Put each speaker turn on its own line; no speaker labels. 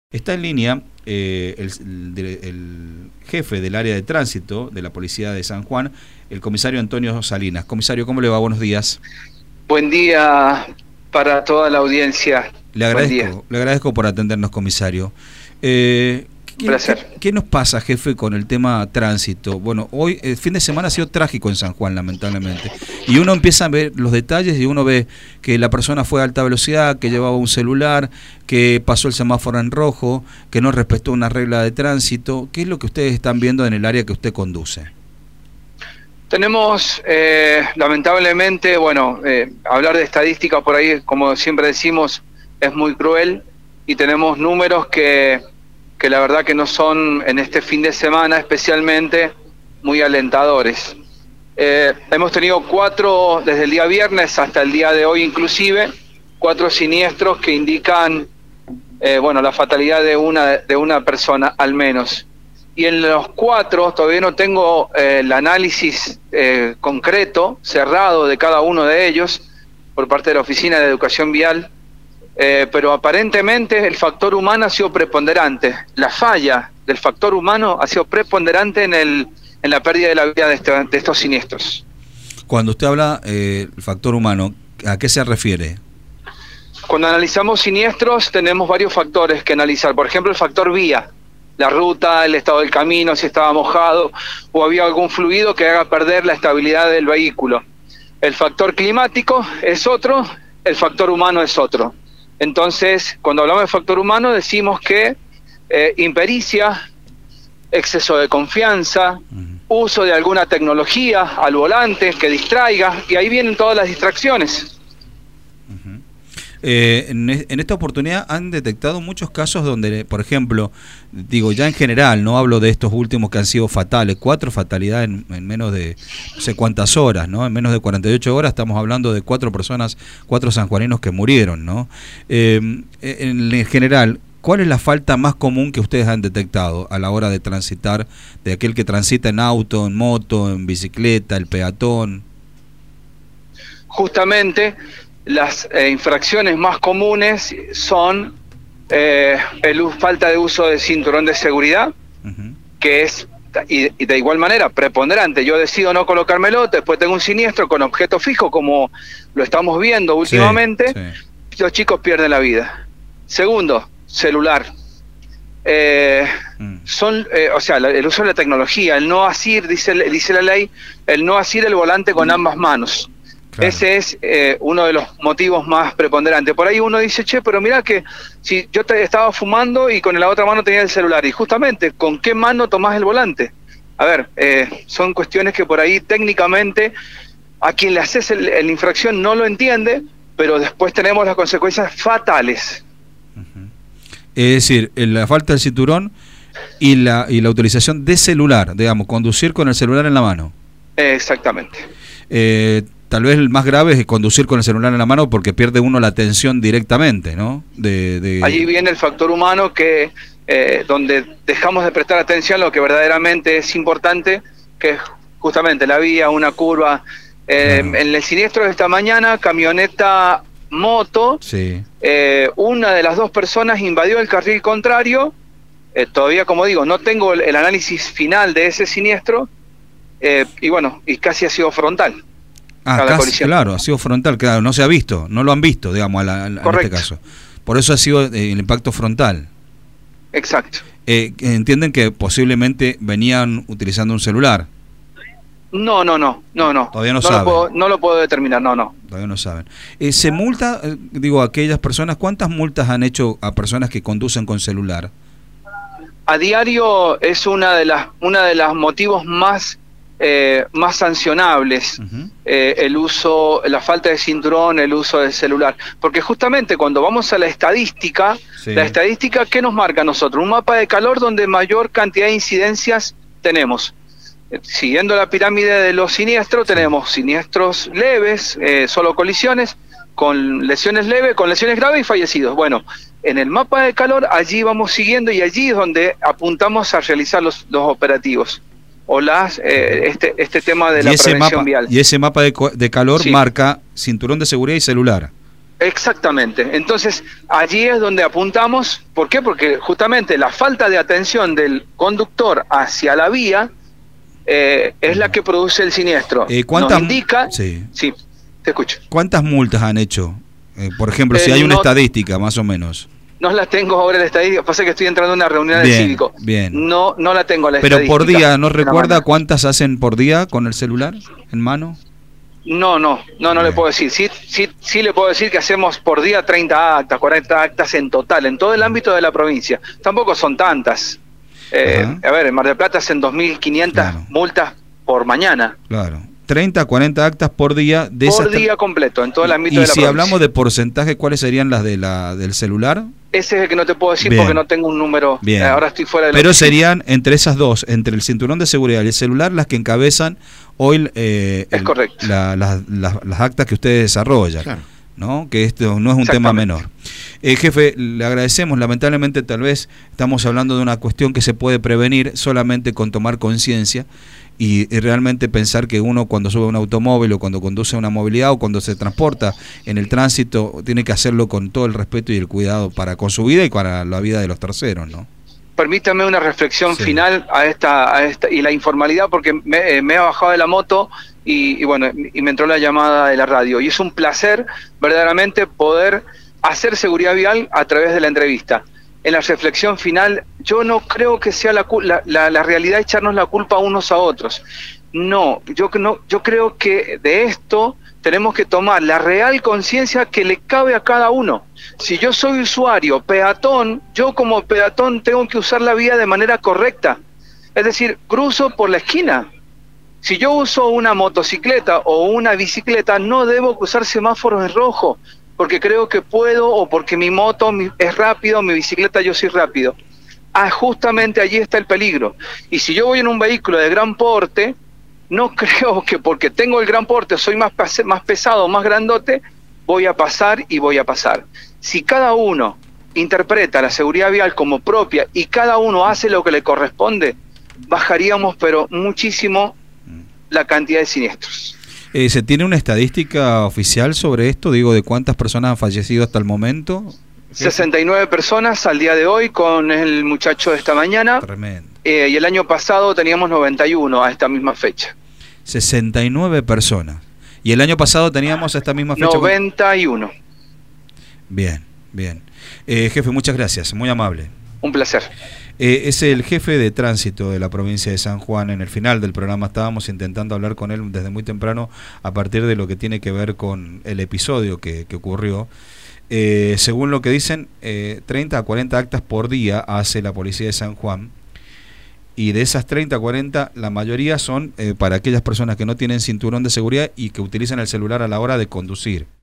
Está en línea el jefe del área de tránsito de la Policía de San Juan, el comisario Antonio Salinas. Comisario, ¿cómo le va? Buenos días.
Buen día para toda la audiencia.
Le agradezco por atendernos, comisario.
Un placer.
¿Qué nos pasa, jefe, con el tema tránsito? Bueno, hoy, el fin de semana ha sido trágico en San Juan, lamentablemente. Y uno empieza a ver los detalles y uno ve que la persona fue a alta velocidad, que llevaba un celular, que pasó el semáforo en rojo, que no respetó una regla de tránsito. ¿Qué es lo que ustedes están viendo en el área que usted conduce?
Tenemos, lamentablemente, hablar de estadística por ahí, como siempre decimos, es muy cruel, y tenemos números que la verdad que no son, en este fin de semana especialmente, muy alentadores. Hemos tenido 4, desde el día viernes hasta el día de hoy inclusive, 4 siniestros que indican la fatalidad de una persona al menos. Y en los 4 todavía no tengo el análisis concreto, cerrado de cada uno de ellos por parte de la Oficina de Educación Vial, pero aparentemente el factor humano ha sido preponderante. La falla del factor humano ha sido preponderante en la pérdida de la vida de estos siniestros.
Cuando usted habla el factor humano, ¿a qué se refiere?
Cuando analizamos siniestros tenemos varios factores que analizar. Por ejemplo, el factor vía, la ruta, el estado del camino, si estaba mojado o había algún fluido que haga perder la estabilidad del vehículo. El factor climático es otro, el factor humano es otro. Entonces, cuando hablamos de factor humano decimos que impericia, exceso de confianza, uso de alguna tecnología al volante que distraiga, y ahí vienen todas las distracciones.
En esta oportunidad han detectado muchos casos donde, por ejemplo, digo ya en general, no hablo de estos últimos que han sido fatales, 4 fatalidades en menos de no sé cuántas horas, ¿no? En menos de 48 horas estamos hablando de 4 personas, 4 sanjuaninos que murieron, ¿no? En general, ¿cuál es la falta más común que ustedes han detectado a la hora de transitar, de aquel que transita en auto, en moto, en bicicleta, el peatón?
Justamente las infracciones más comunes son falta de uso de cinturón de seguridad, que es y de igual manera preponderante. Yo decido no colocármelo, después tengo un siniestro con objeto fijo, como lo estamos viendo últimamente, los chicos pierden la vida. Segundo, celular. El uso de la tecnología, el no asir, dice la ley, el no asir el volante con ambas manos. Claro. Ese es uno de los motivos más preponderantes. Por ahí uno dice, pero mirá que si yo estaba fumando y con la otra mano tenía el celular, y justamente, ¿con qué mano tomás el volante? A ver, son cuestiones que por ahí técnicamente a quien le haces la infracción no lo entiende, pero después tenemos las consecuencias fatales.
Es decir, la falta del cinturón y la utilización de celular, digamos, conducir con el celular en la mano.
Exactamente.
Tal vez el más grave es conducir con el celular en la mano porque pierde uno la atención directamente, ¿no?
Allí viene el factor humano que donde dejamos de prestar atención a lo que verdaderamente es importante, que es justamente la vía, una curva. En el siniestro de esta mañana, camioneta moto, una de las 2 personas invadió el carril contrario. Todavía, como digo, no tengo el análisis final de ese siniestro, y casi ha sido frontal.
Claro, ha sido frontal, claro, no se ha visto, no lo han visto, digamos, en este caso. Por eso ha sido el impacto frontal.
Exacto.
¿Entienden que posiblemente venían utilizando un celular?
No.
Todavía no saben.
No lo puedo determinar, no.
Todavía no saben. ¿Se multa, a aquellas personas? ¿Cuántas multas han hecho a personas que conducen con celular?
A diario es una de las motivos más sancionables, el uso, la falta de cinturón, el uso del celular, porque justamente cuando vamos a la estadística, ¿qué nos marca a nosotros? Un mapa de calor donde mayor cantidad de incidencias tenemos. Siguiendo la pirámide de los siniestros, tenemos siniestros leves, solo colisiones, con lesiones leves, con lesiones graves y fallecidos. Bueno, en el mapa de calor allí vamos siguiendo, y allí es donde apuntamos a realizar los operativos. O este tema de la prevención vial.
Y ese mapa de calor marca cinturón de seguridad y celular.
Exactamente. Entonces, allí es donde apuntamos. ¿Por qué? Porque justamente la falta de atención del conductor hacia la vía es la que produce el siniestro.
¿Cuántas,
nos indica...
Sí,
te escucho.
¿Cuántas multas han hecho? Por ejemplo, si hay una estadística, más o menos.
No la tengo ahora la estadística, pasa que estoy entrando en una reunión del cívico.
Bien.
No la tengo la
Pero
estadística.
por día, ¿no recuerda cuántas hacen por día con el celular en mano?
No le puedo decir. Sí le puedo decir que hacemos por día 30 actas, 40 actas en total, en todo el ámbito de la provincia. Tampoco son tantas. A ver, en Mar del Plata hacen 2.500 multas por mañana.
Claro. 30, 40 actas por día.
Por día completo, en todo el ámbito de la provincia.
Y si hablamos de porcentaje, ¿cuáles serían las del celular?
Ese es el que no te puedo decir porque no tengo un número. Ahora estoy fuera de la
Pero serían entre esas dos, entre el cinturón de seguridad y el celular, las que encabezan hoy
es correcto.
Las actas que ustedes desarrollan. Claro. ¿No? Que esto no es un tema menor. Jefe, le agradecemos. Lamentablemente, tal vez estamos hablando de una cuestión que se puede prevenir solamente con tomar conciencia y realmente pensar que uno cuando sube a un automóvil o cuando conduce una movilidad o cuando se transporta en el tránsito tiene que hacerlo con todo el respeto y el cuidado con su vida y para la vida de los terceros, ¿no?
Permítame una reflexión final a esta y la informalidad, porque me he bajado de la moto y me entró la llamada de la radio, y es un placer verdaderamente poder hacer seguridad vial a través de la entrevista. En la reflexión final, yo no creo que sea la realidad echarnos la culpa unos a otros. No, yo creo que de esto tenemos que tomar la real conciencia que le cabe a cada uno. Si yo soy usuario, peatón, yo como peatón tengo que usar la vía de manera correcta. Es decir, cruzo por la esquina. Si yo uso una motocicleta o una bicicleta, no debo cruzar semáforos en rojo, porque creo que puedo, o porque mi moto es rápido, mi bicicleta yo soy rápido. Justamente allí está el peligro. Y si yo voy en un vehículo de gran porte, no creo que porque tengo el gran porte, soy más pesado, más grandote, voy a pasar y voy a pasar. Si cada uno interpreta la seguridad vial como propia y cada uno hace lo que le corresponde, bajaríamos pero muchísimo la cantidad de siniestros.
¿Se tiene una estadística oficial sobre esto? Digo, ¿de cuántas personas han fallecido hasta el momento?
69 personas al día de hoy con el muchacho de esta mañana.
Tremendo.
Y el año pasado teníamos 91 a esta misma fecha.
69 personas. Y el año pasado teníamos a esta misma fecha
91.
Bien. Jefe, muchas gracias, muy amable.
Un placer.
Es el jefe de tránsito de la provincia de San Juan. En el final del programa estábamos intentando hablar con él desde muy temprano a partir de lo que tiene que ver con el episodio que ocurrió. Según lo que dicen, 30 a 40 actas por día hace la policía de San Juan. Y de esas 30 a 40, la mayoría son para aquellas personas que no tienen cinturón de seguridad y que utilizan el celular a la hora de conducir.